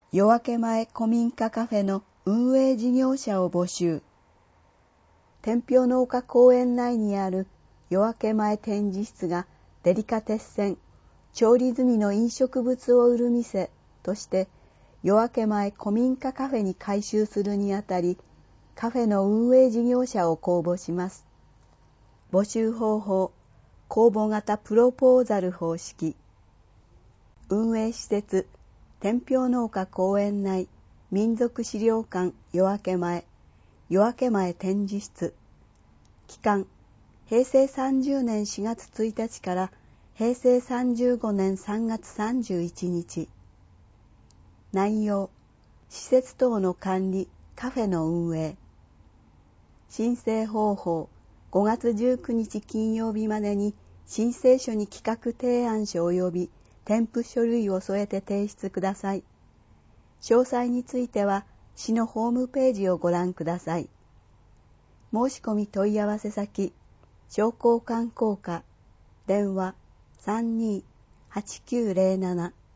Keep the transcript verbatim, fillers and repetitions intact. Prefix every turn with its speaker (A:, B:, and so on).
A: 夜明け前古民家カフェの運営事業者を募集。天平農家公園内にある夜明け前展示室がデリカテッセン、調理済みの飲食物を売る店として夜明け前古民家カフェに改修するにあたり、カフェの運営事業者を公募します。募集方法、公募型プロポーザル方式。運営施設、天平農家公園内民族資料館夜明け前、夜明け前展示室。期間、へいせいさんじゅうねんしがつついたちからへいせいさんじゅうごねんさんがつさんじゅういちにち。内容、施設等の管理、カフェの運営。申請方法、ごがつじゅうくにち金曜日までに申請書に企画提案書及び添付書類を添えて提出ください。詳細については市のホームページをご覧ください。申し込み問い合わせ先、商工観光課、電話 さんにーはちきゅうゼロなな